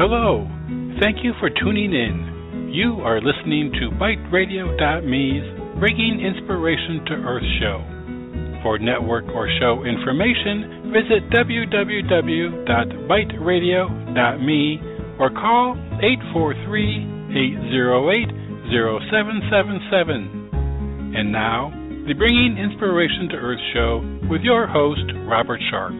Hello. Thank you for tuning in. You are listening to BiteRadio.me's Bringing Inspiration to Earth show. For network or show information, visit www.biteradio.me or call 843-808-0777. And now, the Bringing Inspiration to Earth show with your host, Robert Sharp.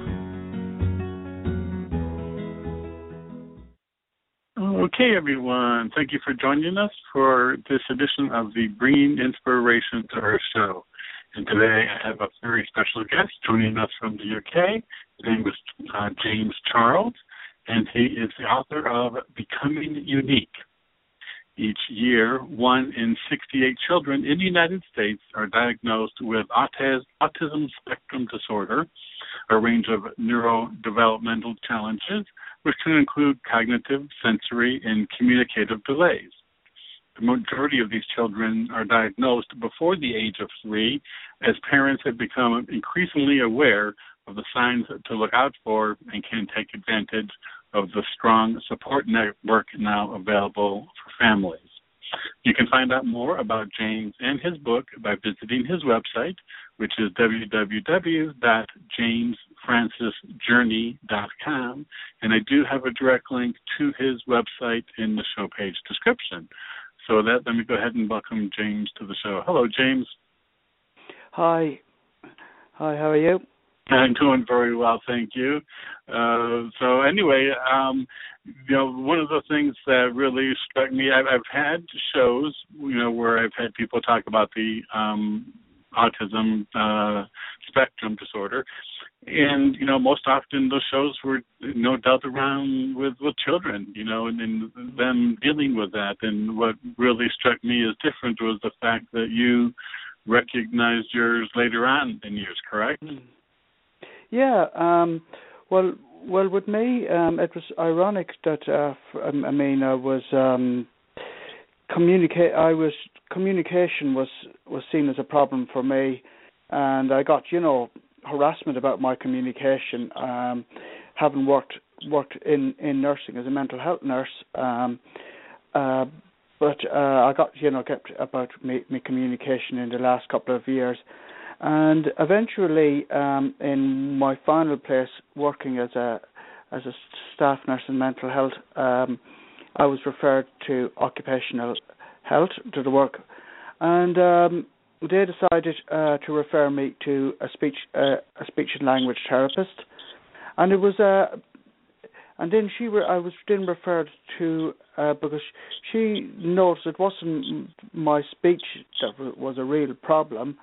Okay, everyone. Thank you for joining us for this edition of the Bringing Inspiration to Earth show. And today I have a very special guest joining us from the UK. His name is James Charles, and he is the author of Becoming Unique. Each year, 1 in 68 children in the United States are diagnosed with autism spectrum disorder, a range of neurodevelopmental challenges, which can include cognitive, sensory, and communicative delays. The majority of these children are diagnosed before the age of 3, as parents have become increasingly aware of the signs to look out for and can take advantage of the strong support network now available for families. You can find out more about James and his book by visiting his website, which is www.jamesfrancisjourney.com, and I do have a direct link to his website in the show page description. So with that, let me go ahead and welcome James to the show. Hello, James. Hi, how are you? I'm doing very well, thank you. So anyway, one of the things that really struck me, I've had shows, where I've had people talk about the autism spectrum disorder, and most often those shows were dealt around with children, and them dealing with that. And what really struck me as different was the fact that you recognized yours later on in years, correct? Yeah, well, with me, it was ironic that communication was seen as a problem for me, and I got harassment about my communication, having worked in nursing as a mental health nurse, but I got kept about me communication in the last couple of years. And eventually, in my final place, working as a staff nurse in mental health, I was referred to occupational health to the work, and they decided to refer me to a speech and language therapist, and it was and then I was then referred to because she noticed it wasn't my speech that was a real problem.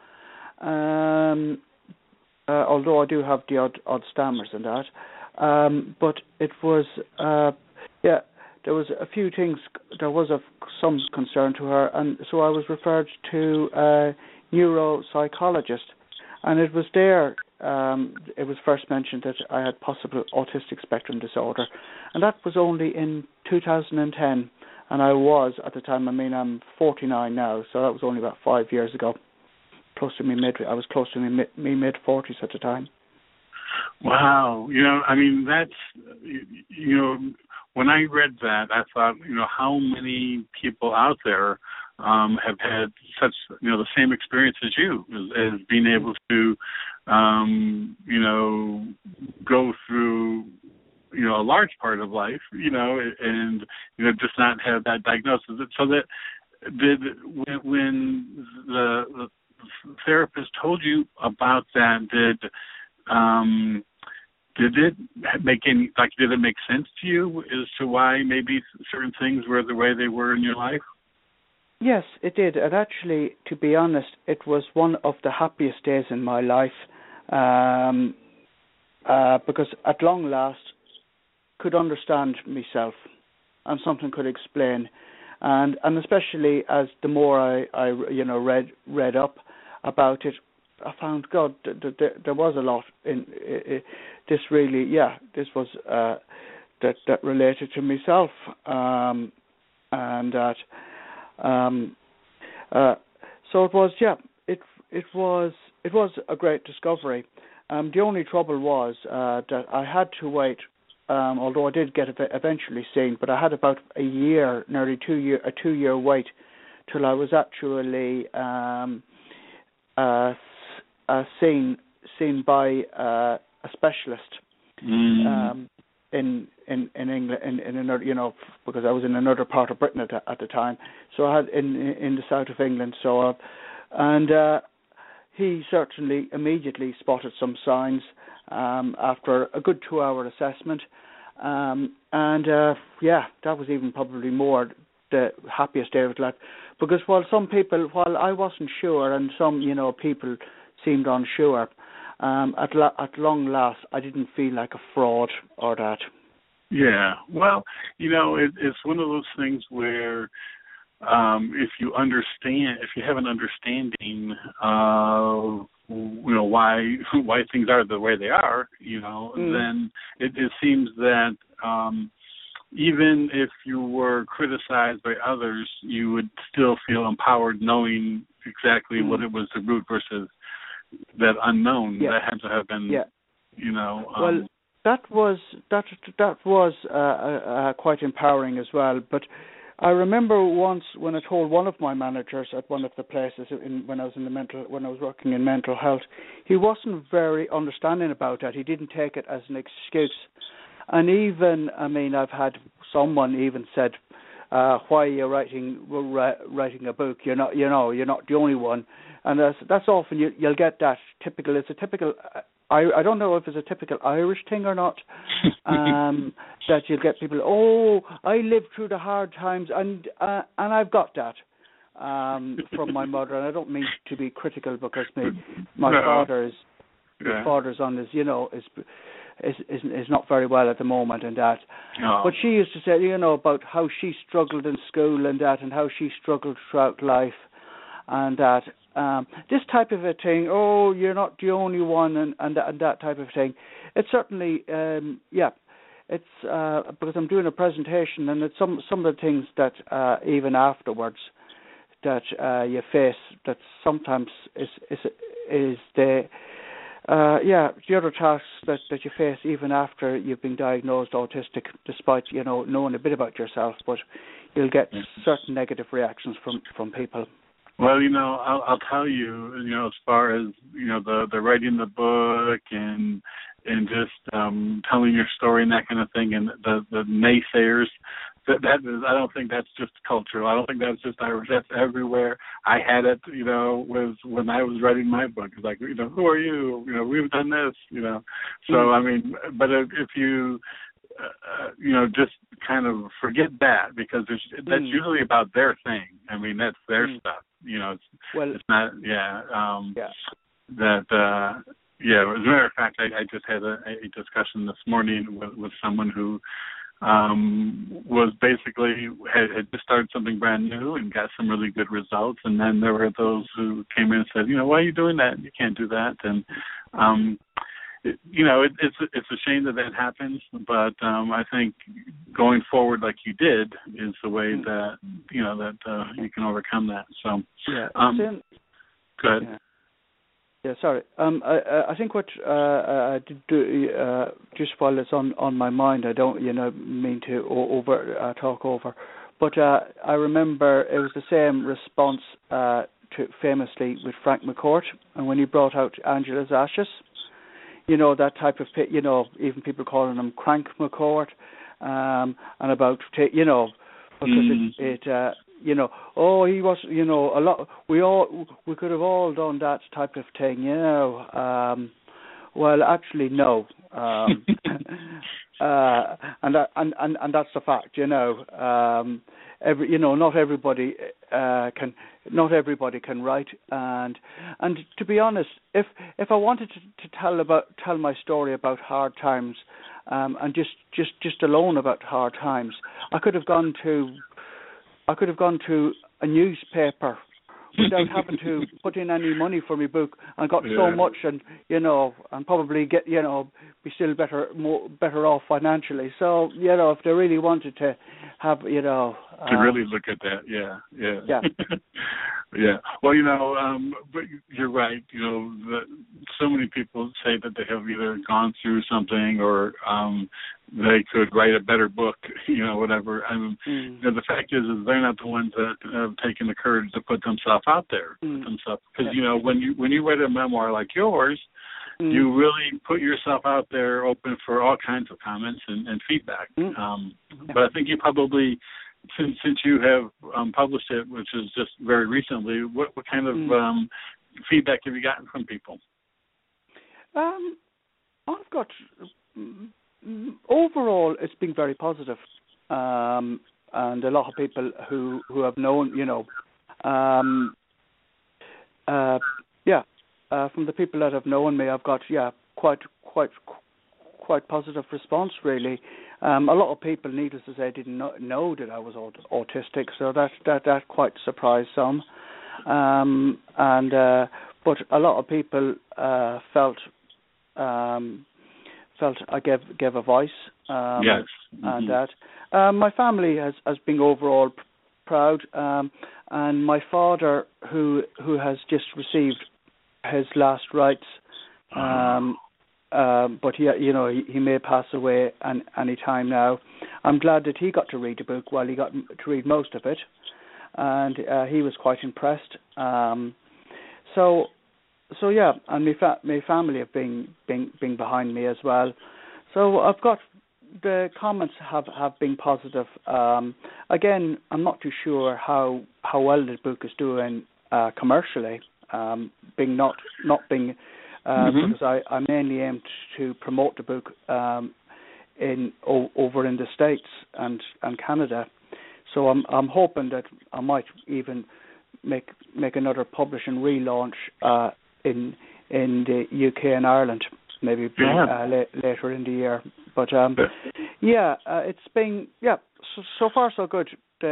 Although I do have the odd stammers and that, but it was, there was a few things, there was some concern to her, and so I was referred to a neuropsychologist, and it was there, it was first mentioned that I had possible autistic spectrum disorder, and that was only in 2010, and I was, at the time, I'm 49 now, so that was only about 5 years ago. I was close to my mid-40s at the time. Wow. That's, when I read that, I thought, how many people out there have had such, the same experience as you, as being able to, go through, a large part of life, and, just not have that diagnosis. So that when the therapist told you about that, did it make did it make sense to you as to why maybe certain things were the way they were in your life? Yes, it did. And actually, to be honest, it was one of the happiest days in my life, because at long last could understand myself and something could explain, and especially as the more I read up about it, I found God there was a lot in this. Really, this was that related to myself, and that. So it was. It was a great discovery. The only trouble was that I had to wait although I did get eventually seen, but I had about a year, nearly 2-year wait till I was actually seen by a specialist in England, in another, because I was in another part of Britain at the time. So I had in the south of England. So he certainly immediately spotted some signs after a good 2-hour assessment, and that was even probably more the happiest day of his life, because while I wasn't sure, and some people seemed unsure, at long last I didn't feel like a fraud or that. Yeah, well, it's one of those things where if you have an understanding of why things are the way they are, then it seems that even if you were criticized by others, you would still feel empowered knowing exactly what it was, the root versus that unknown. That had to have been, well, that was quite empowering as well. But I remember once when I told one of my managers at one of the places when I was working in mental health, he wasn't very understanding about that. He didn't take it as an excuse. And even, I've had someone even said, "Why are you writing a book? You're not the only one." And that's often you'll get that typical. It's a typical. I don't know if it's a typical Irish thing or not. That you'll get people. "Oh, I lived through the hard times, and I've got that from my mother." And I don't mean to be critical, because my father's on his is not very well at the moment, and that. Oh. But she used to say, about how she struggled in school and that, and how she struggled throughout life, and that. This type of a thing, "Oh, you're not the only one," and that type of thing. It's certainly, it's because I'm doing a presentation, and it's some of the things that even afterwards that you face, that sometimes is the other tasks that you face even after you've been diagnosed autistic, despite knowing a bit about yourself, but you'll get certain negative reactions from people. Well, I'll tell you, as far as the writing the book and just telling your story and that kind of thing, and the naysayers. That is, I don't think that's just cultural. I don't think that's just Irish. That's everywhere. I had it, was when I was writing my book. It's like, who are you? We've done this, So, but if you, just kind of forget that, because that's usually about their thing. That's their stuff. It's not, that, as a matter of fact, I just had a discussion this morning with someone who was basically had just started something brand new and got some really good results, and then there were those who came in and said, "Why are you doing that? You can't do that." And it's a shame that happens, but I think going forward like you did is the way that that you can overcome that. So go ahead. Yeah, sorry. I think what I did do, just while it's on my mind, I don't mean to talk over, but I remember it was the same response famously with Frank McCourt, and when he brought out Angela's Ashes, that type of even people calling him Crank McCourt, and about because it he was, a lot. We could have all done that type of thing, Well, actually, no. And that's the fact, not everybody can write, and to be honest, if I wanted to tell my story about hard times, and just alone about hard times, I could have gone to a newspaper without having to put in any money for my book, and got so much, and and probably get be still better off financially. So if they really wanted to have to really look at that. Yeah. Yeah. Well, but you're right. So many people say that they have either gone through something or they could write a better book, whatever. The fact is they're not the ones that have taken the courage to put themselves out there, because when you write a memoir like yours, you really put yourself out there, open for all kinds of comments and feedback. But I think you probably, since you have published it, which is just very recently, what kind of feedback have you gotten from people? I've got overall, it's been very positive, and a lot of people who have known, from the people that have known me, I've got quite positive response, really. A lot of people, needless to say, didn't know that I was autistic, so that quite surprised some. But a lot of people felt I gave a voice. Yes. And that. My family has been overall proud, and my father, who has just received his last rites, but he may pass away any time now. I'm glad that he got to read the book. Well, he got to read most of it, and he was quite impressed. So yeah, and my family have been behind me as well. So I've got the comments have been positive. Again, I'm not too sure how well the book is doing commercially. Because I mainly aim to promote the book over in the States and Canada. So I'm hoping that I might even make another publishing relaunch in the UK and Ireland, maybe later in the year. But it's been so far so good.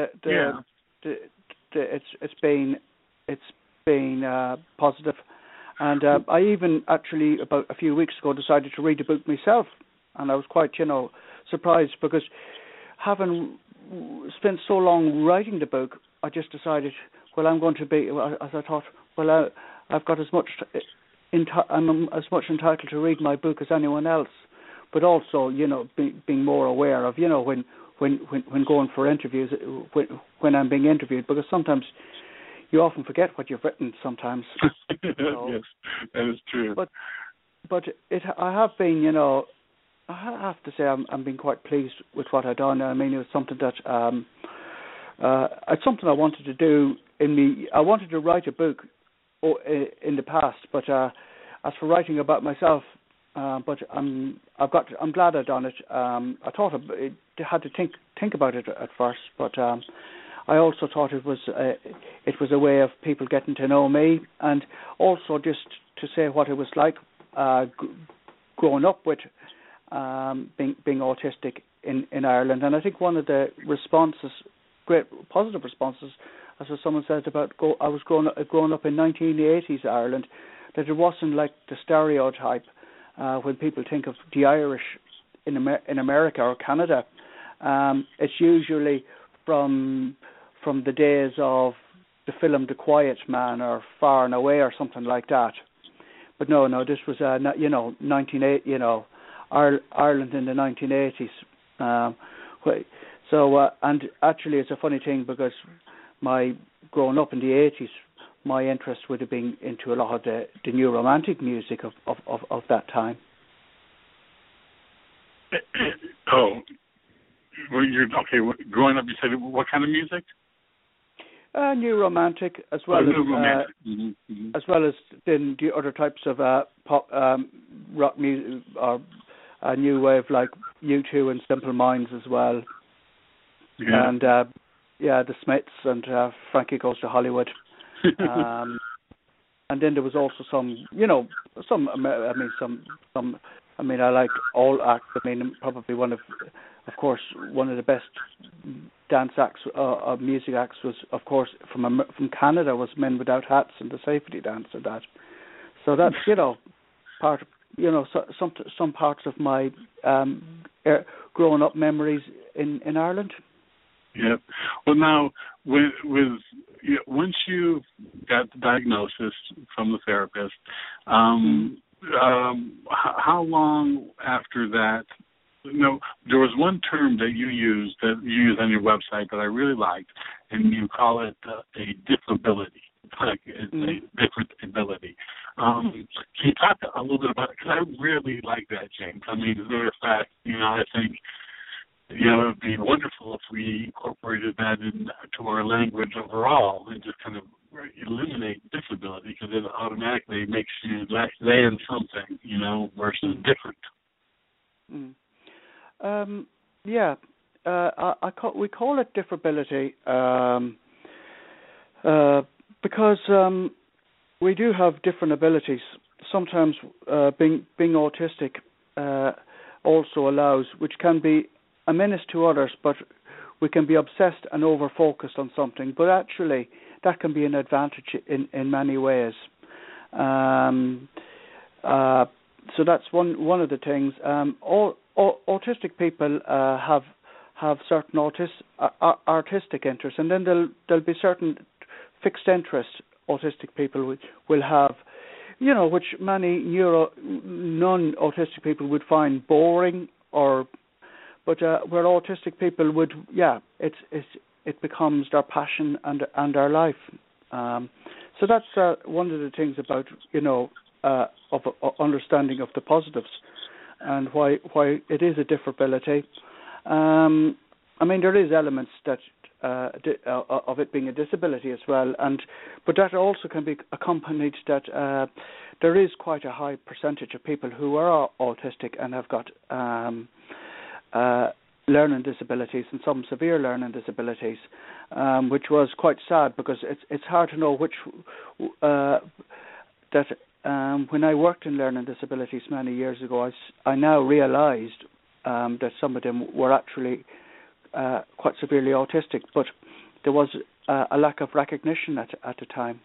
It's been positive, and I even actually about a few weeks ago decided to read the book myself, and I was quite surprised, because having spent so long writing the book, I just decided, well, I'm going to be, as I thought, well, I've got I'm as much entitled to read my book as anyone else, but also being more aware of when going for interviews, when I'm being interviewed, because sometimes you often forget what you've written sometimes. Yes, that is true. But I have been, I have to say I'm being quite pleased with what I've done. I mean, it was something that it's something I wanted to do. I wanted to write a book in the past, but as for writing about myself, but I'm glad I've done it. I thought I had to think about it at first, but I also thought it was a way of people getting to know me, and also just to say what it was like growing up with being autistic in Ireland. And I think one of the responses, great positive responses, as someone said about I was growing up in 1980s Ireland, that it wasn't like the stereotype when people think of the Irish in America or Canada. It's usually from the days of the film The Quiet Man or Far and Away or something like that. But no, this was 1980, Ireland in the 1980s. So and actually, it's a funny thing, because my growing up in the 80s, my interest would have been into a lot of the new romantic music of that time. Oh, well, growing up, you said what kind of music? New romantic, as well as well as then the other types of pop, rock music, or new wave like U2 and Simple Minds as well. Yeah. And the Smiths and Frankie Goes to Hollywood. And then there was also I like all acts. I mean, probably one of the best dance acts, music acts was, of course, from Canada, was Men Without Hats and the Safety Dance and that. So that's part of, some parts of my growing up memories in Ireland. Yep. Well, now, once you got the diagnosis from the therapist, how long after that? No, there was one term that you used on your website that I really liked, and you call it a diffability. Like it's a different ability. Can you talk a little bit about it? Because I really like that, James. I mean, as a matter of fact, I think, it would be wonderful if we incorporated that into our language overall and just kind of eliminate disability, because it automatically makes you less than something, versus different. We call it differability because we do have different abilities. Sometimes being autistic also allows, which can be a menace to others, but we can be obsessed and over-focused on something. But actually, that can be an advantage in many ways. So that's one of the things. Autistic people have certain artistic interests, and then there'll be certain fixed interests autistic people will have, which many non-autistic people would find boring, but where autistic people would, it becomes their passion and their life. So that's one of the things about of understanding of the positives and why it is a differability. There is elements that of it being a disability as well, but that also can be accompanied that there is quite a high percentage of people who are autistic and have got learning disabilities and some severe learning disabilities, which was quite sad because it's hard to know which when I worked in learning disabilities many years ago, I now realised that some of them were actually quite severely autistic, but there was a lack of recognition at the time.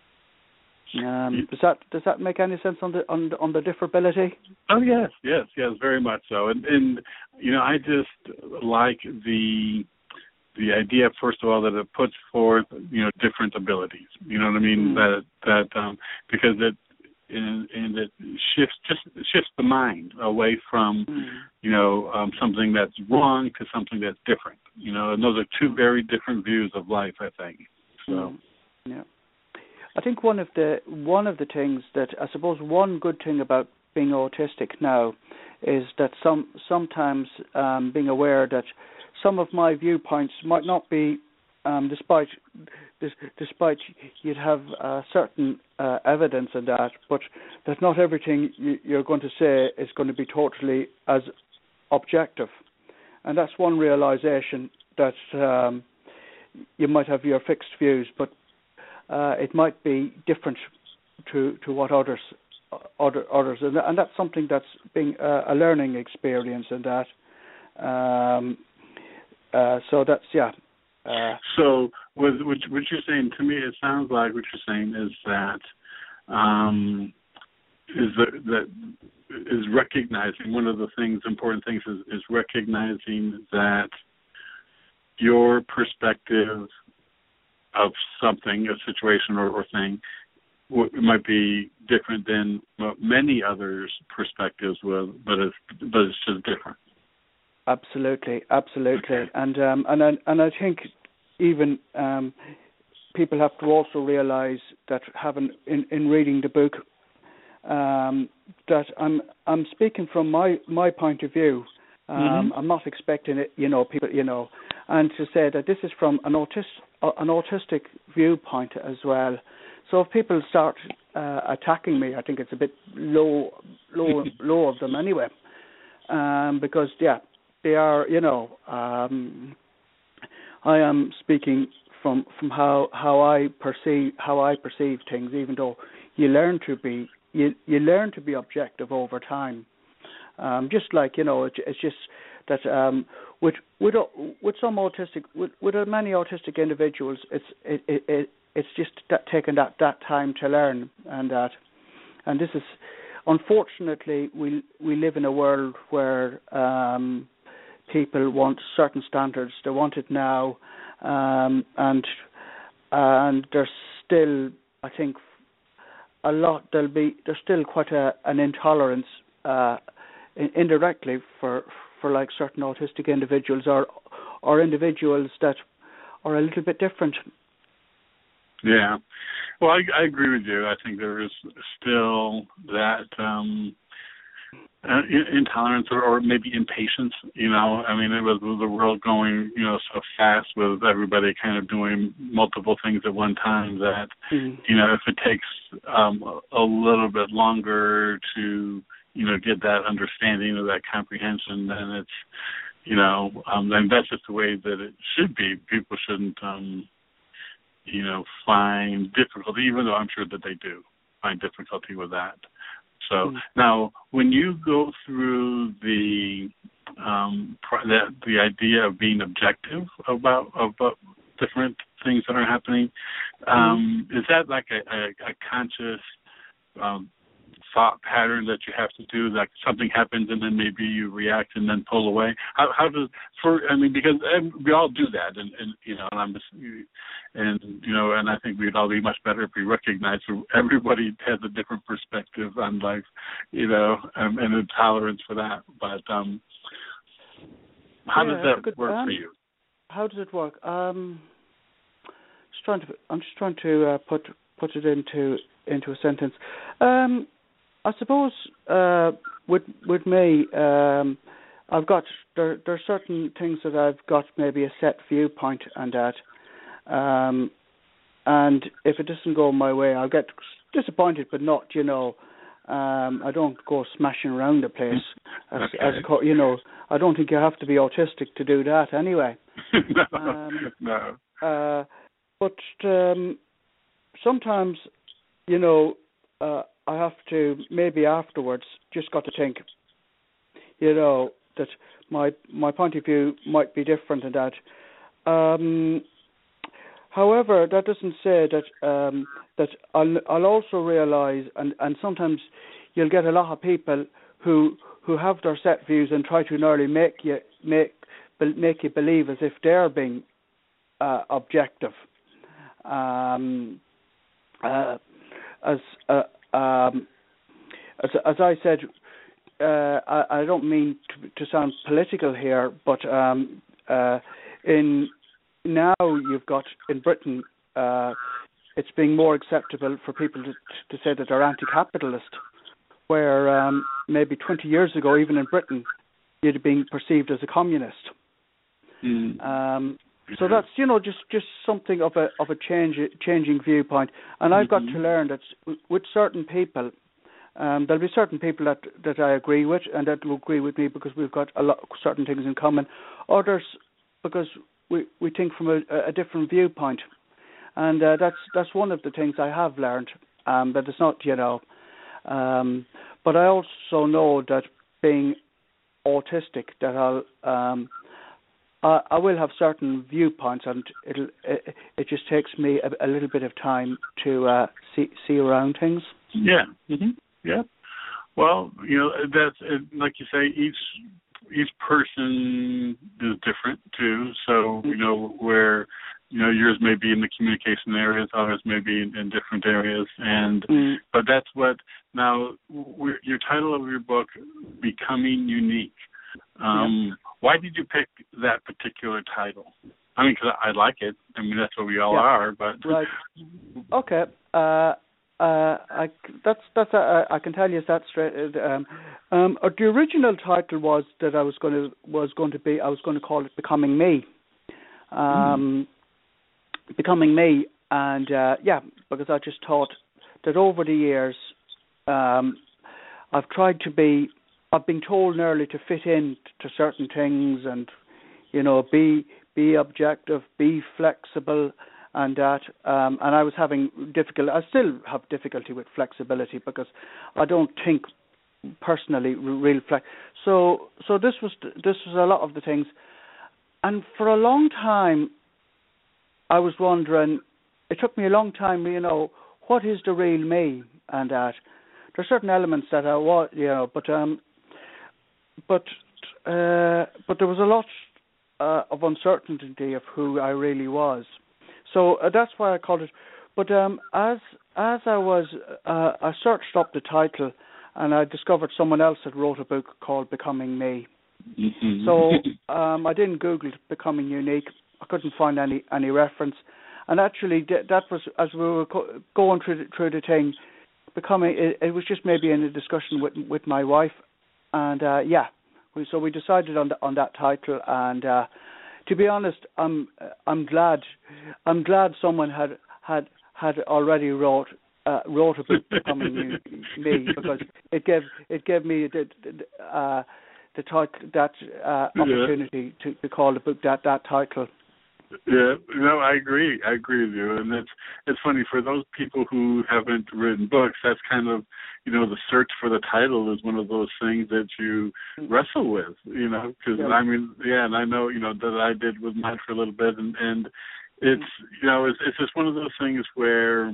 Does that make any sense on the differability? Oh yes, very much so. And I just like the idea, first of all, that it puts forth different abilities. You know what I mean? That because it shifts the mind away from something that's wrong to something that's different. And those are two very different views of life, I think. So yeah. I think one of the things that I suppose one good thing about being autistic now is that sometimes being aware that some of my viewpoints might not be, despite you'd have certain evidence in that, but that not everything you're going to say is going to be totally as objective, and that's one realization that you might have your fixed views, but it might be different to what others, and that's something that's being a learning experience in that. So that's So what you're saying to me, it sounds like what you're saying is that is recognizing one of the important things is recognizing that your perspective of something, a situation or thing, might be different than many others' perspectives, but it's just different. Absolutely, okay. And I think even people have to also realize that in reading the book that I'm speaking from my point of view. I'm not expecting it, people, and to say that this is from an autistic viewpoint as well. So if people start attacking me, I think it's a bit low of them anyway, because they are, I am speaking from how I perceive things, even though you learn to be objective over time. Just like it's just that with some autistic, with many autistic individuals, it's just taking that time to learn, and this is, unfortunately, we live in a world where people want certain standards. They want it now, and there's still, I think, a lot. There's still quite an intolerance, indirectly for like certain autistic individuals or individuals that are a little bit different. Yeah. Well, I agree with you. I think there is still that intolerance or maybe impatience. I mean, it was the world going, so fast with everybody kind of doing multiple things at one time that, if it takes a little bit longer to, get that understanding or that comprehension, then it's, then that's just the way that it should be. People shouldn't, find difficulty, even though I'm sure that they do find difficulty with that. So now, when you go through the idea of being objective about different things that are happening, is that like a conscious thought pattern that you have to do? Like something happens and then maybe you react and then pull away. Because we all do that, and I think we'd all be much better if we recognized everybody has a different perspective on life, and a tolerance for that. But how does that work for you? How does it work? I'm just trying to put it into a sentence. I suppose with me, I've got there are certain things that I've got maybe a set viewpoint on that, and if it doesn't go my way, I'll get disappointed, but not, I don't go smashing around the place. I don't think you have to be autistic to do that anyway. No. But sometimes, I have to, maybe afterwards, just got to think, that my point of view might be different in that. However, that doesn't say that I'll also realise, and sometimes you'll get a lot of people who have their set views and try to nearly make you believe as if they're being objective. As I said, I don't mean to sound political here, but now you've got in Britain, it's being more acceptable for people to say that they're anti-capitalist, where maybe 20 years ago, even in Britain, you'd have been perceived as a communist. So that's just something of a changing viewpoint, and I've got to learn that with certain people, there'll be certain people that I agree with and that will agree with me because we've got certain things in common. Others because we think from a different viewpoint, and that's one of the things I have learned. That it's not but I also know that being autistic, that I will have certain viewpoints, and it just takes me a little bit of time to see around things. Yeah. Yeah. Well, that's like you say, each person is different too. So where yours may be in the communication areas, others may be in different areas, and but that's what now your title of your book, Becoming Unique. Why did you pick that particular title? I mean, because I like it. I mean, that's what we all are. But right. Okay. I can tell you that straight. The original title was that I was going to call it Becoming Me. Becoming Me, and because I just thought that over the years, I've been told nearly to fit in to certain things, and be objective, be flexible, and that. And I was having difficulty. I still have difficulty with flexibility because I don't think personally real flex. So this was a lot of the things, and for a long time, I was wondering. It took me a long time, what is the real me, and that. There's certain elements that I want, but there was a lot of uncertainty of who I really was. So that's why I called it. But as I was, I searched up the title, and I discovered someone else had wrote a book called Becoming Me. Mm-hmm. So I didn't Google Becoming Unique. I couldn't find any reference. And actually, that was, as we were going through the thing, becoming, it was just maybe in a discussion with my wife, and so we decided on that title. And to be honest, I'm glad someone had already wrote a book Becoming Me, because it gave me the title, that opportunity to call the book that title. Yeah, no, I agree with you, and it's funny for those people who haven't written books. That's kind of, the search for the title is one of those things that you wrestle with, because I mean, and I know, that I did with mine for a little bit, and it's, it's just one of those things where,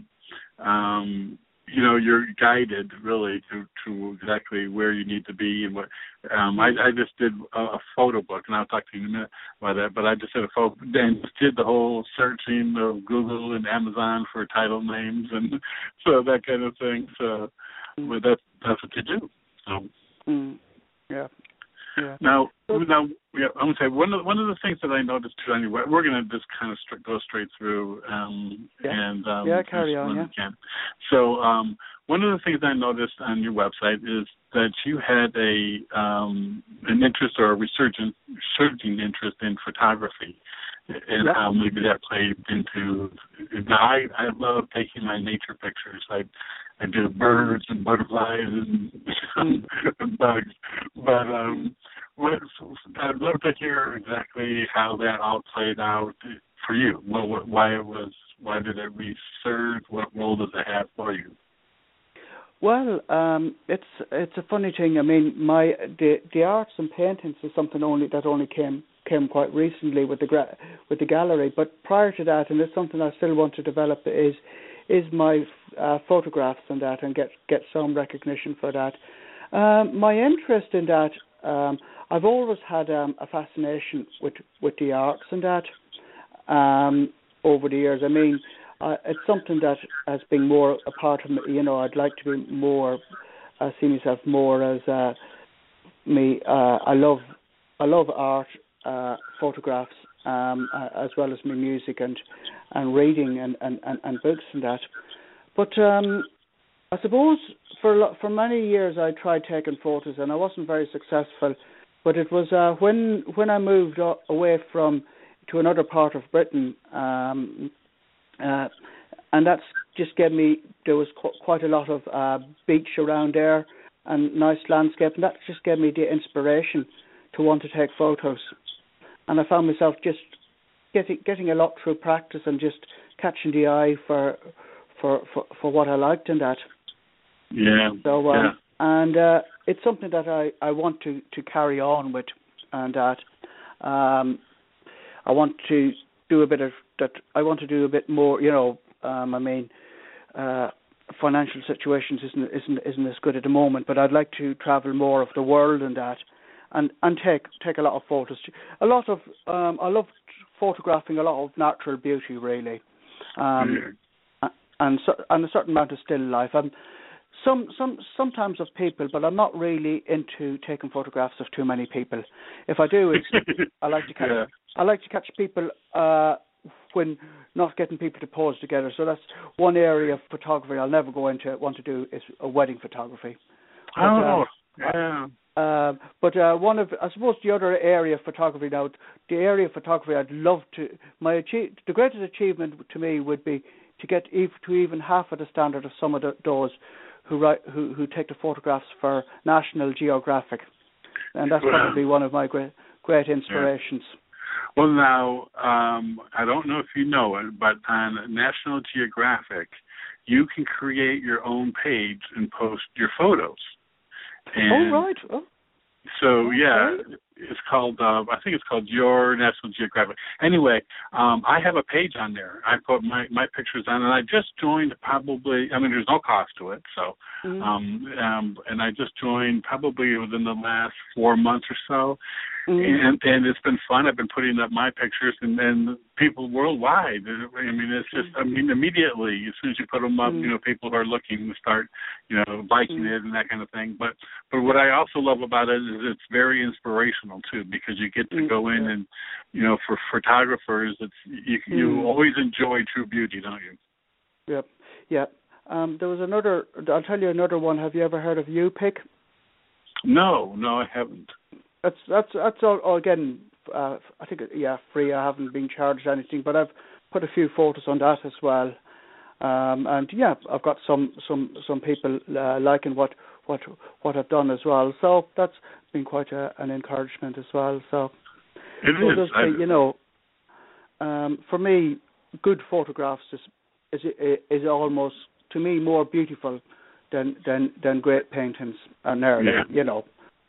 you're guided really to exactly where you need to be and what. I just did a photo book, and I'll talk to you in a minute about that. But I just did a photo, and just did the whole searching of Google and Amazon for title names and so that kind of thing. So, but that's what you do. So. Yeah. Yeah. Now, I'm gonna say one of the things that I noticed too. Anyway, we're gonna just kind of go straight through, and carry on. Yeah. So, one of the things I noticed on your website is that you had an interest or a resurging interest in photography, and how maybe that played into. Now, I love taking my nature pictures. I do birds and butterflies and bugs, but I'd love to hear exactly how that all played out for you. Why did it resurge? What role does it have for you? Well, it's a funny thing. I mean, the arts and paintings is something that only came quite recently with the gallery. But prior to that, and it's something I still want to develop, is my photographs and that, and get some recognition for that. My interest in that, I've always had a fascination with the arts and that over the years. I mean, it's something that has been more a part of me. I'd like to be more, see myself more as me. I love art, photographs, as well as my music and reading and books and that. But I suppose for many years I tried taking photos and I wasn't very successful. But it was when I moved away to another part of Britain, and that's just gave me, there was quite a lot of beach around there and nice landscape, and that just gave me the inspiration to want to take photos. And I found myself just getting a lot through practice and just catching the eye for what I liked in that. Yeah. So and it's something that I want to carry on with, and that I want to do a bit of that. I want to do a bit more. I mean, financial situations isn't as good at the moment, but I'd like to travel more of the world and that, and take a lot of photos. I love photographing a lot of natural beauty, really, and a certain amount of still life. Sometimes of people, but I'm not really into taking photographs of too many people. If I do, I like to catch people when not getting people to pose together. So that's one area of photography I'll never want to do is a wedding photography. But one of, I suppose, the other area of photography now, the area of photography I'd love to, the greatest achievement to me would be to get to even half of the standard of some of those who take the photographs for National Geographic, and that's probably one of my great inspirations. Yeah. Well, now I don't know if you know it, but on National Geographic, you can create your own page and post your photos. And, right. Oh. So yeah, it's called. I think it's called Your National Geographic. Anyway, I have a page on there. I put my pictures on, and I just joined. Probably, I mean, there's no cost to it. So, and I just joined probably within the last 4 months or so, and it's been fun. I've been putting up my pictures, and then people worldwide. I mean, it's just. I mean, immediately as soon as you put them up, you know, people who are looking start, you know, liking it and that kind of thing. But what I also love about it is it's very inspirational too, because you get to go in and, you know, for photographers, it's you always enjoy true beauty, don't you? Yep. There was another. I'll tell you another one. Have you ever heard of UPic? No, I haven't. That's all again. I think free. I haven't been charged anything, but I've put a few photos on that as well. And yeah, I've got some people liking what I've done as well. So that's been quite an encouragement as well. So it is. You know, for me, good photographs is almost, to me, more beautiful than great paintings are nearly. You know.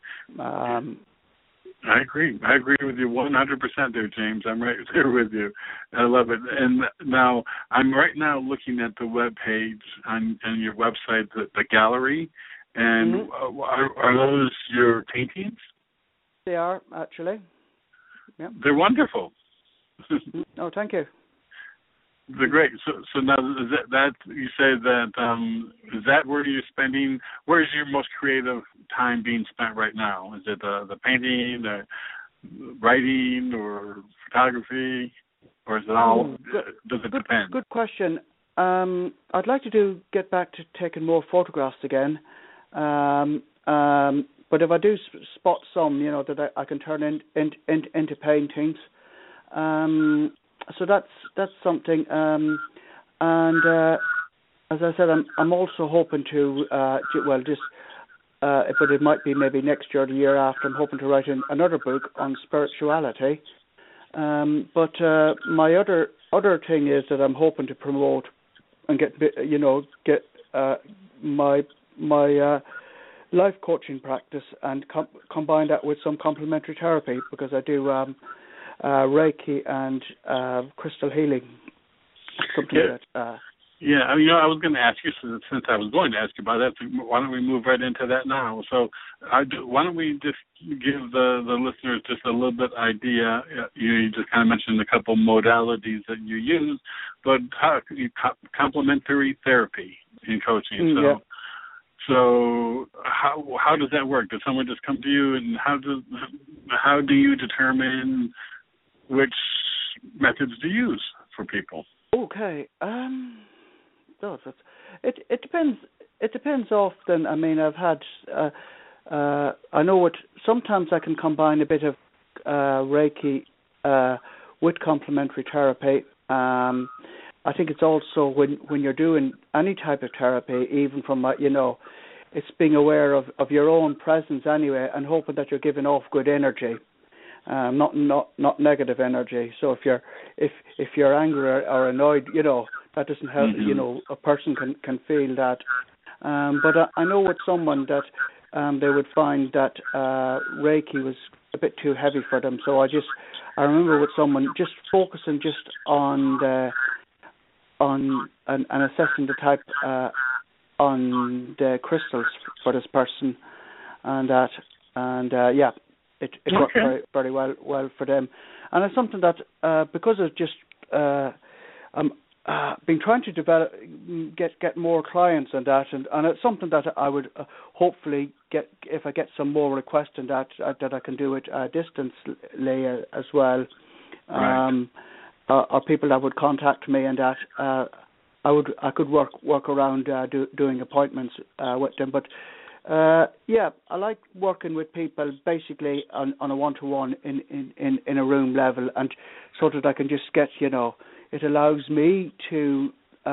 I agree with you 100% there, James. I'm right there with you. I love it. And now I'm right now looking at the web page on your website, the gallery. And are those your paintings? They are, actually. Yeah. They're wonderful. Oh, thank you. They're great. So now is that you say that is that where you're spending? Where's your most creative time being spent right now? Is it the painting, the writing, or photography, or is it all? Does it depend? Good question. I'd like to get back to taking more photographs again. But if I do spot some, you know, that I can turn into paintings. So that's something, and as I said, I'm also hoping to but it might be maybe next year or the year after. I'm hoping to write another book on spirituality. But my other thing is that I'm hoping to promote and get my life coaching practice and combine that with some complementary therapy, because I do Reiki and crystal healing, something like that. Yeah, you know, I was going to ask you, since I was going to ask you about that, why don't we move right into that now? So why don't we just give the listeners just a little bit idea. You just kind of mentioned a couple modalities that you use, but complementary therapy in coaching. So how does that work? Does someone just come to you, and how do you determine which methods to use for people? Okay. It depends. It depends often. I mean, I've had. I know what. Sometimes I can combine a bit of Reiki with complementary therapy. I think it's also when you're doing any type of therapy, even from it's being aware of your own presence anyway, and hoping that you're giving off good energy. Not negative energy. So if you're angry or annoyed, that doesn't help. A person can feel that. But I know with someone that they would find that Reiki was a bit too heavy for them. So I remember with someone just focusing just on and assessing the type on the crystals for this person, and that, and it worked very, very well for them. And it's something that because of just been trying to develop, get more clients and that, and it's something that I would hopefully get, if I get some more requests and that I can do it distantly as well. Right. Or people that would contact me, and that I could work around doing appointments with them. But I like working with people basically on a one-to-one in a room level, and so that I can just get, it allows me to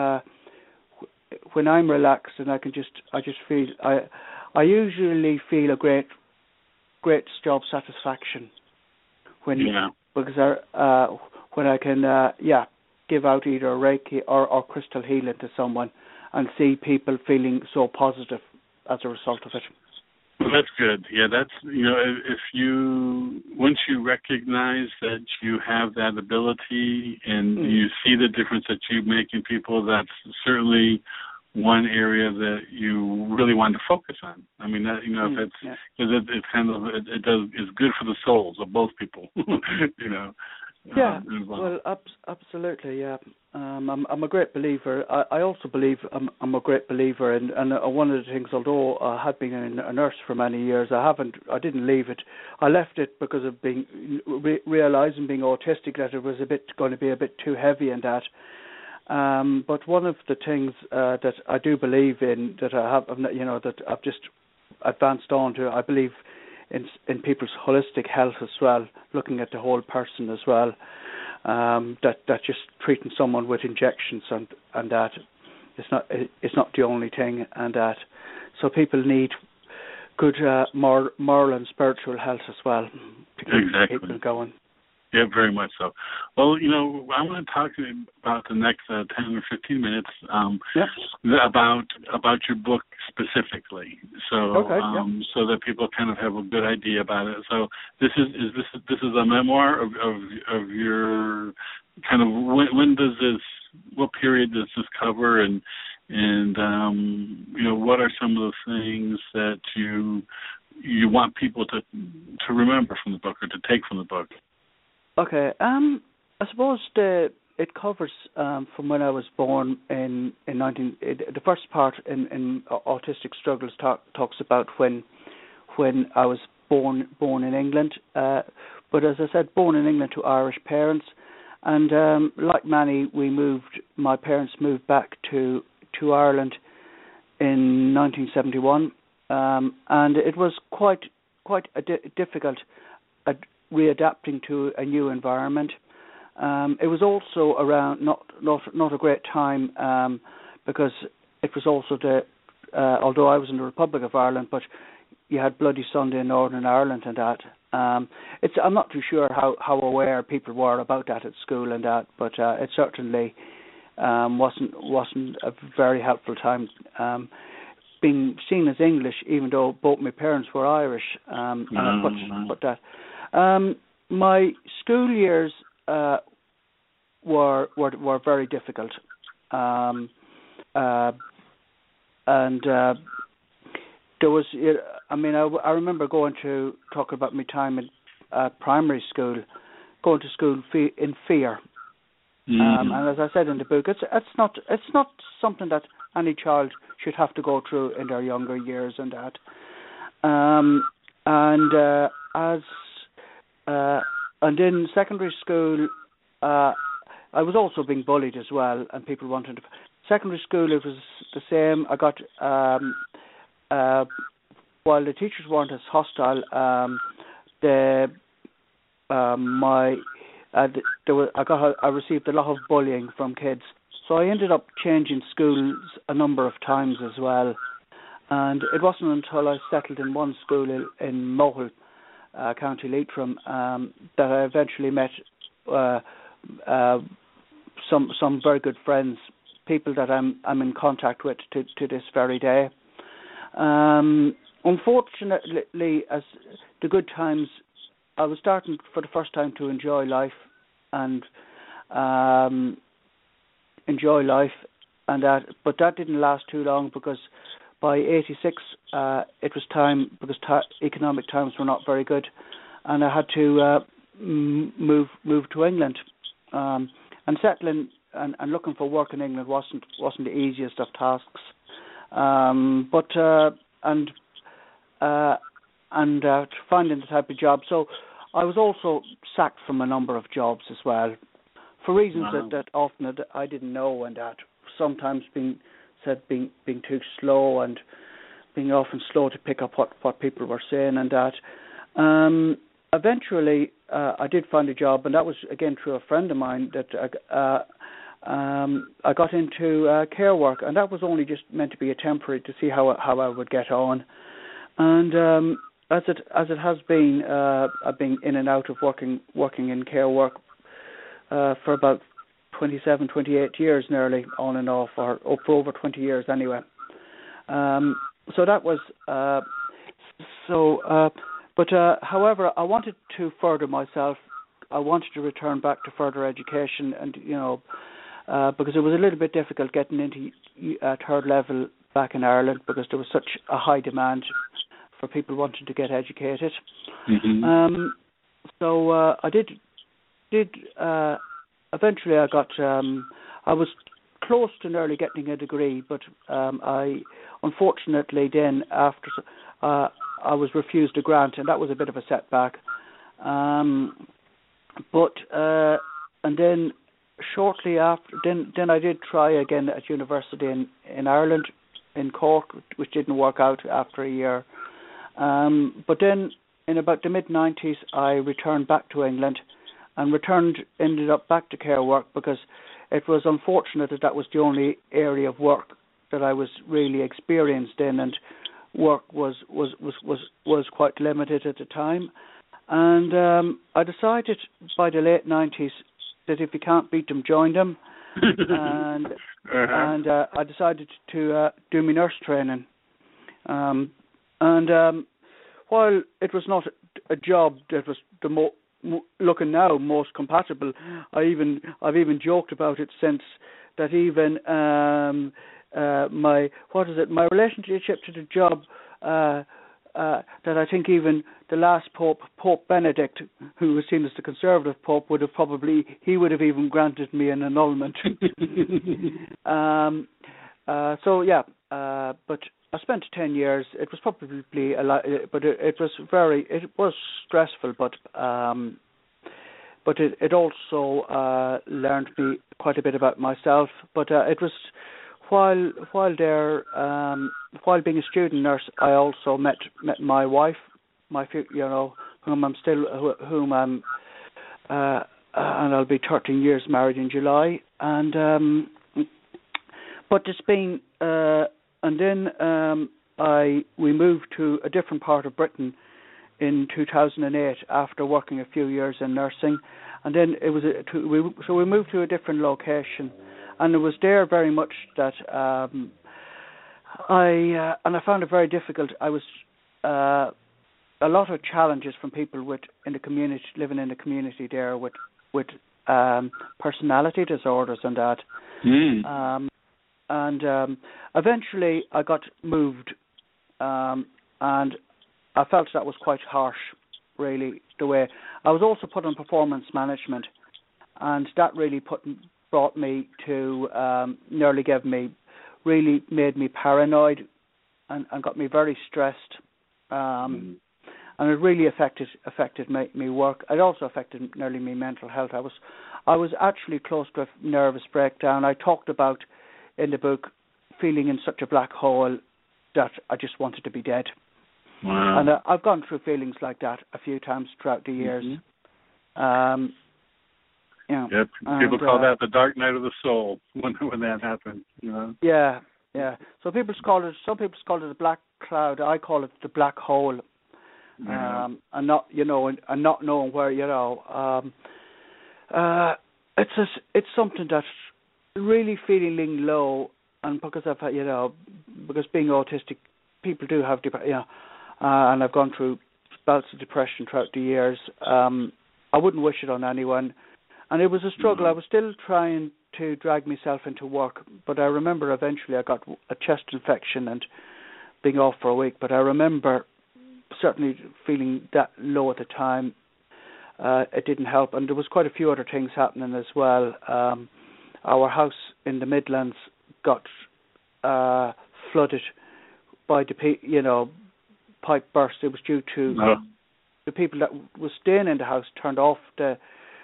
when I'm relaxed, and I just feel I usually feel a great job satisfaction because when I can give out either Reiki or crystal healing to someone and see people feeling so positive as a result of it. Well, that's good. Yeah, that's, if once you recognize that you have that ability and you see the difference that you make in people, that's certainly one area that you really want to focus on. I mean, that, if it's, because it's kind of, it's good for the souls of both people, Yeah, well, absolutely, yeah. I'm a great believer. I also believe I'm a great believer in, and one of the things, although I had been a nurse for many years, I didn't leave it. I left it because of being realizing being autistic that it was going to be a bit too heavy in that. But one of the things that I do believe in, that I have, that I've just advanced on to, I believe in people's holistic health as well, looking at the whole person as well. That just treating someone with injections and that it's not the only thing, and that so people need good moral and spiritual health as well to keep them going. Yeah, very much so. Well, I want to talk to you about the next 10 or 15 minutes about your book specifically, so so that people kind of have a good idea about it. So this is a memoir of your kind of when does this, what period does this cover, and what are some of the things that you want people to remember from the book or to take from the book? Okay, I suppose it covers from when I was born in the first part in Autistic Struggles talks about when I was born in England, but as I said, born in England to Irish parents, and like many, my parents moved back to Ireland in 1971, and it was quite difficult readapting to a new environment. It was also around not a great time because it was also although I was in the Republic of Ireland, but you had Bloody Sunday in Northern Ireland and that. I'm not too sure how aware people were about that at school and that, but it certainly wasn't a very helpful time. Being seen as English, even though both my parents were Irish, but that. My school years were very difficult, and there was. I remember going to talk about my time in primary school, going to school in fear, and as I said in the book, it's not something that any child should have to go through in their younger years and that, and in secondary school, I was also being bullied as well, and people wanted to. Secondary school, it was the same. I got while the teachers weren't as hostile, I received a lot of bullying from kids, so I ended up changing schools a number of times as well. And it wasn't until I settled in one school in Mohill, County Leitrim, that I eventually met some very good friends, people that I'm in contact with to this very day. Unfortunately, as the good times, I was starting for the first time to enjoy life and that, but that didn't last too long, because by 86, it was time, because economic times were not very good, and I had to move to England. And settling and looking for work in England wasn't the easiest of tasks. Finding the type of job. So I was also sacked from a number of jobs as well, for reasons that often I didn't know, and that sometimes being too slow and being often slow to pick up what people were saying and that. Eventually, I did find a job, and that was again through a friend of mine that I got into care work, and that was only just meant to be a temporary to see how I would get on. And as it has been, I've been in and out of working in care work for about 27, 28 years nearly, on and off, or for over 20 years anyway. So that was However, I wanted to further myself. I wanted to return back to further education, and because it was a little bit difficult getting into third level back in Ireland because there was such a high demand for people wanting to get educated. Mm-hmm. So I did. Eventually, I got. I was close to nearly getting a degree, but I unfortunately then after I was refused a grant, and that was a bit of a setback. And then shortly after, then I did try again at university in Ireland, in Cork, which didn't work out after a year. But then in about the mid-90s, I returned back to England and ended up back to care work because it was unfortunate that was the only area of work that I was really experienced in, and work was quite limited at the time. And I decided by the late 90s that if you can't beat them, join them. And I decided to do my nurse training. And while it was not a job that was the looking now most compatible, I've even joked about it since that even my relationship to the job that I think even the last Pope Benedict, who was seen as the conservative Pope, would have even granted me an annulment. But I spent 10 years. It was probably a lot, but it was stressful, but it also learned me quite a bit about myself. But it was while being a student nurse, I also met my wife, whom I'm and I'll be 13 years married in July. And but it's been and then we moved to a different part of Britain in 2008 after working a few years in nursing, and then we moved to a different location, and it was there very much that I found it very difficult. I was a lot of challenges from people living in the community there with personality disorders and that. And eventually I got moved, and I felt that was quite harsh, really, the way. I was also put on performance management, and that really brought me to really made me paranoid and got me very stressed. And it really affected me work. It also affected nearly my mental health. I was actually close to a nervous breakdown. I talked about in the book feeling in such a black hole that I just wanted to be dead. Wow. And I've gone through feelings like that a few times throughout the years. Mm-hmm. People call that the dark night of the soul when that happened. Yeah. So some people call it the black cloud. I call it the black hole. Yeah. And not knowing where it's something that's really feeling low, and because because being autistic, people do have and I've gone through bouts of depression throughout the years. I wouldn't wish it on anyone, and it was a struggle. I was still trying to drag myself into work, but I remember eventually I got a chest infection and being off for a week. But I remember certainly feeling that low at the time. It didn't help, and there was quite a few other things happening as well. Our house in the Midlands got flooded by the pipe burst. It was due to the people that was staying in the house turned off the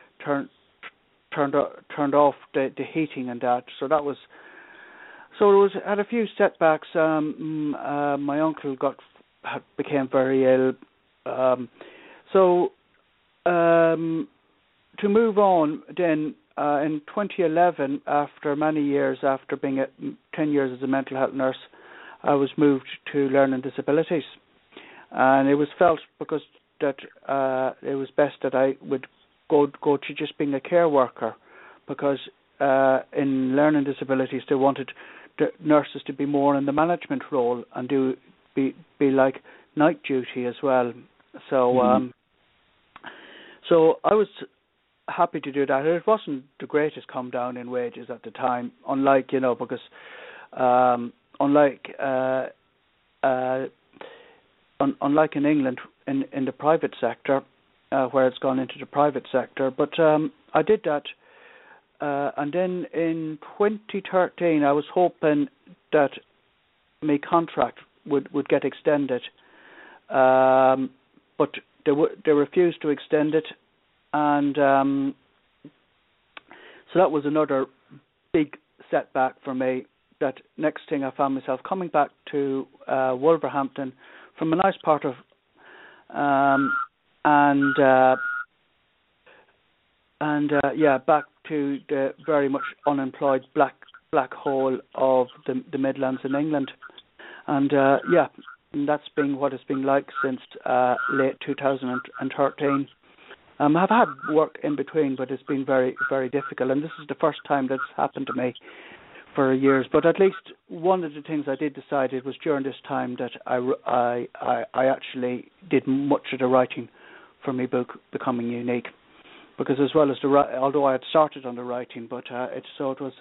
heating and that. So it had a few setbacks. My uncle became very ill. To move on then, in 2011, after many years, after being 10 years as a mental health nurse, I was moved to learning disabilities. And it was felt because that it was best that I would go to just being a care worker, because in learning disabilities they wanted the nurses to be more in the management role and be like night duty as well. So so I was happy to do that. It wasn't the greatest come down in wages at the time, unlike because unlike in England in the private sector, where it's gone into the private sector. But I did that, and then in 2013 I was hoping that my contract would get extended, but they refused to extend it, and so that was another big setback for me. That next thing I found myself coming back to Wolverhampton from a nice part of back to the very much unemployed black hole of the Midlands in England, and and that's been what it's been like since late 2013. I've had work in between, but it's been very, very difficult, and this is the first time that's happened to me for years. But at least one of the things I did decide it was during this time that I actually did much of the writing for my book Becoming Unique, because as well as although I had started on the writing, but it was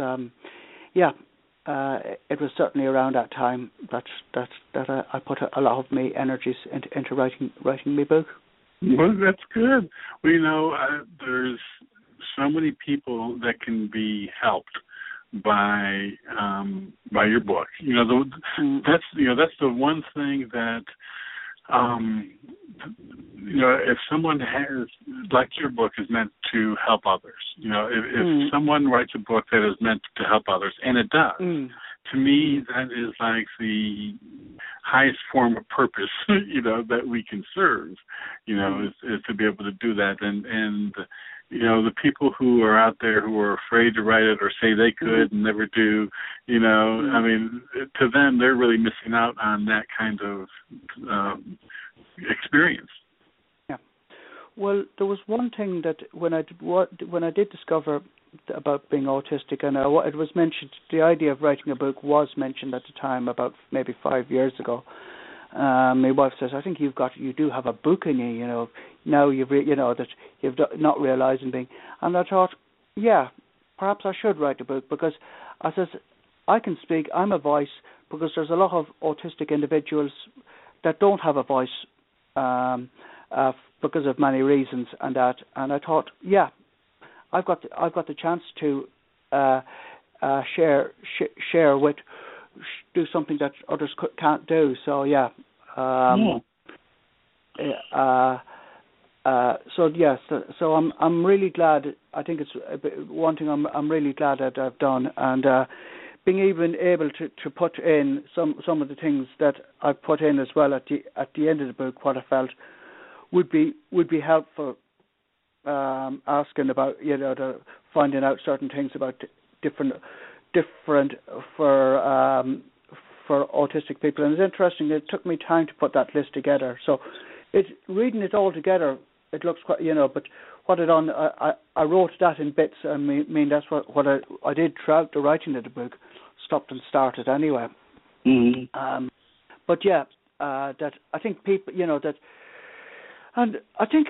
certainly around that time that I put a lot of my energies into writing my book. Well, that's good. Well, there's so many people that can be helped by your book. That's the one thing that if someone has, like your book is meant to help others. If someone writes a book that is meant to help others, and it does. To me, that is like the highest form of purpose, that we can serve, is to be able to do that. And the people who are out there who are afraid to write it or say they could and never do, I mean, to them, they're really missing out on that kind of experience. Yeah. Well, there was one thing that when I did discover about being autistic, and it was mentioned, the idea of writing a book was mentioned at the time, about maybe 5 years ago. My wife says, I think you do have a book in you, now that you've not realizing being, and I thought, perhaps I should write a book, because I says, I can speak, I'm a voice, because there's a lot of autistic individuals that don't have a voice, because of many reasons, and I thought, I've got the chance to share with, do something that others can't do. So so I'm really glad. I think it's one thing I'm really glad that I've done, and being even able to put in some of the things that I put in as well at the end of the book, what I felt would be helpful. Asking about finding out certain things about different for autistic people, and it's interesting. It took me time to put that list together. So, reading it all together, it looks quite but what I wrote that in bits. I mean that's what I did throughout the writing of the book, stopped and started anyway. Mm-hmm. But that I think people that, and I think.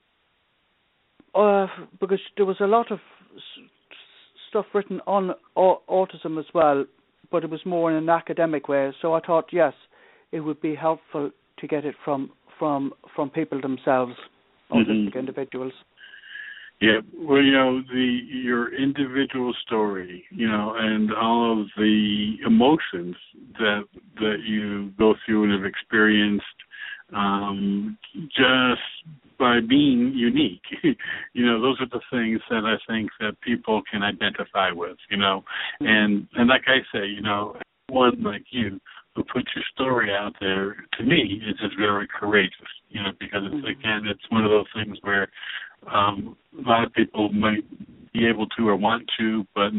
Because there was a lot of stuff written on autism as well, but it was more in an academic way. So I thought, yes, it would be helpful to get it from people themselves, autistic individuals. Yeah, well, your individual story, and all of the emotions that you go through and have experienced, just by being unique, those are the things that I think that people can identify with, and like I say, one like you who puts your story out there, to me, is just very courageous, because it's one of those things where a lot of people might be able to or want to, but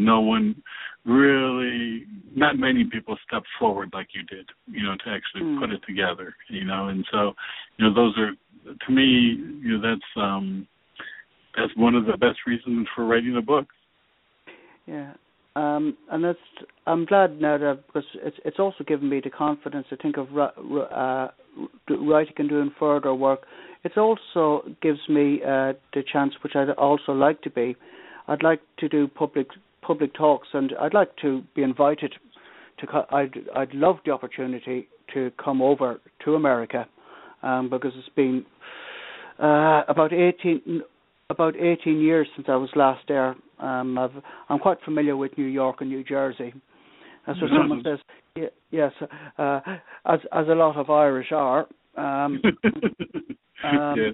not many people step forward like you did, to actually put it together, and so, those are, to me, that's one of the best reasons for writing a book. Yeah, and I'm glad now that, because it's also given me the confidence to think of writing and doing further work, it also gives me the chance, which I'd also like to be. I'd like to do public talks, and I'd like to be invited to. I'd love the opportunity to come over to America, because it's been about 18 years since I was last there. I'm quite familiar with New York and New Jersey. And so someone says, yes, as a lot of Irish are. Yes.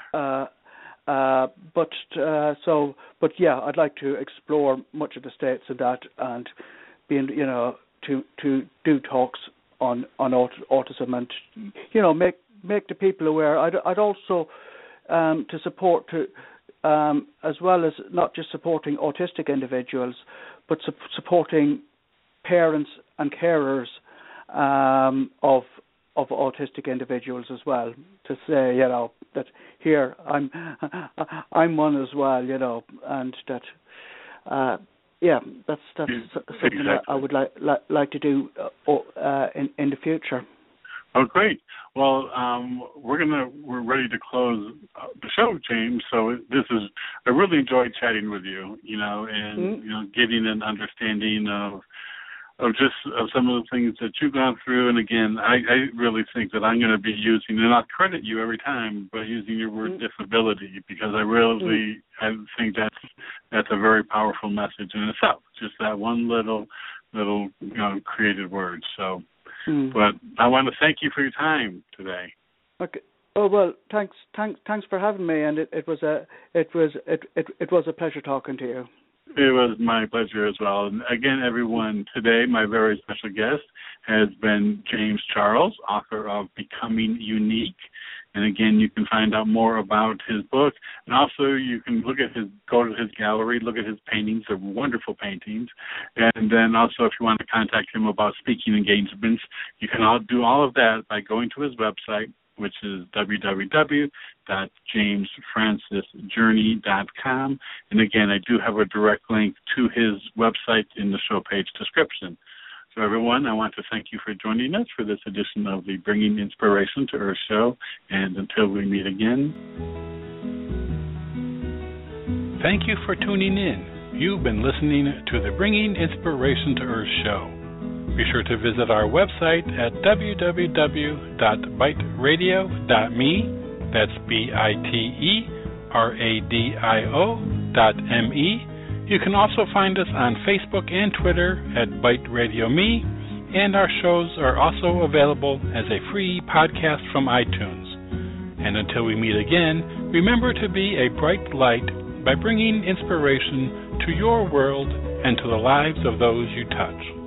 But yeah, I'd like to explore much of the States and that, and being, to do talks on autism, and make the people aware. I'd also to support as well as not just supporting autistic individuals, but supporting parents and carers of autistic individuals as well. To say, that here I'm one as well, and that that's something exactly. that I would like to do in the future. Oh, great. Well, we're ready to close the show, James. So I really enjoyed chatting with you, and getting an understanding of some of the things that you've gone through. And again, I really think that I'm going to be using, and I'll credit you every time, by using your word disability, because I really I think that's a very powerful message in itself. Just that one little created word. So. But I want to thank you for your time today. Okay. Oh well, thanks for having me, and it was a pleasure talking to you. It was my pleasure as well. And again, everyone, today my very special guest has been James Charles, author of Becoming Unique. And again, you can find out more about his book, and also you can go to his gallery, look at his paintings. They're wonderful paintings. And then also, if you want to contact him about speaking engagements, you can do all of that by going to his website, which is www.jamesfrancisjourney.com. And again, I do have a direct link to his website in the show page description. So everyone, I want to thank you for joining us for this edition of the Bringing Inspiration to Earth show. And until we meet again. Thank you for tuning in. You've been listening to the Bringing Inspiration to Earth show. Be sure to visit our website at www.biteradio.me. That's BITERADIO.me. You can also find us on Facebook and Twitter at Byte Radio Me, and our shows are also available as a free podcast from iTunes. And until we meet again, remember to be a bright light by bringing inspiration to your world and to the lives of those you touch.